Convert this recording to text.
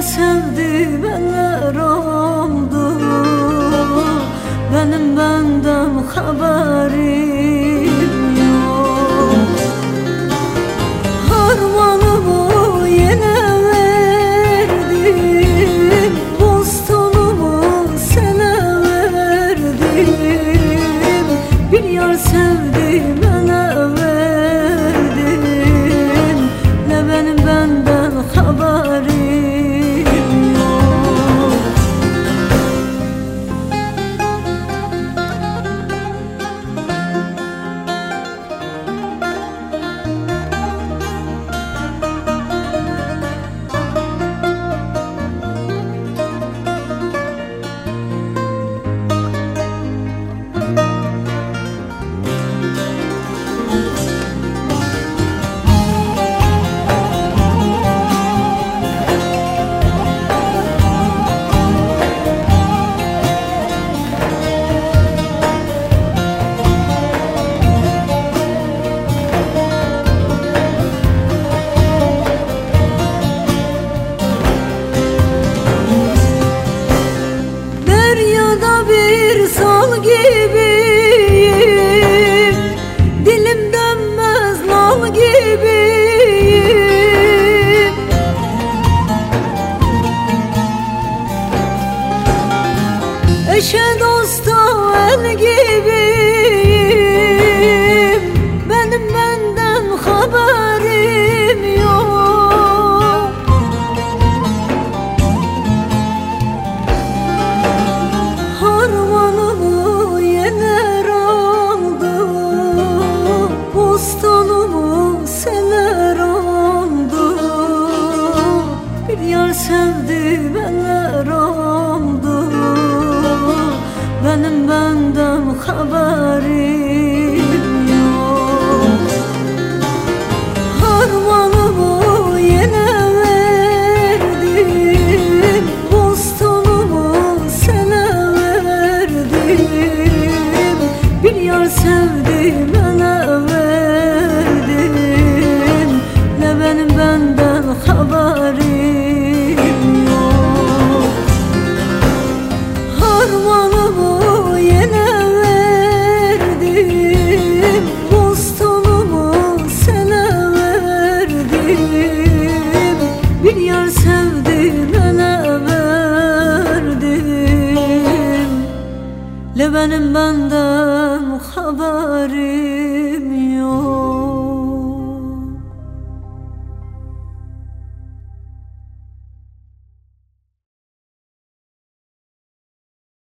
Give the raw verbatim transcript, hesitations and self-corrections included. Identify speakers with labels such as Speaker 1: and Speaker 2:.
Speaker 1: sevdim eller oldu, benim benden haberim yok. Harmanımı yine verdim, bostanumu sana verdim. Bir yar sevdim ele verdim, ne benim benden haberim. Bir sal gibiyim, dilim dönmez lal gibiyim. Eşe dosta el gibiyim, benim benden haberim yok. Harmanımı yener aldı, bostanumu seller oldu. Bir yar sevdim eller oldu, benim benden haberim yok. Harmanımı yine verdim, bostanumu sana verdim. Bir yar sevdim ele verdim, ne benim benden haberim yok. Harmanımı yine verdim, bostanumu sana verdim. Bir yar sevdim ele verdim, ne benim benden haberim.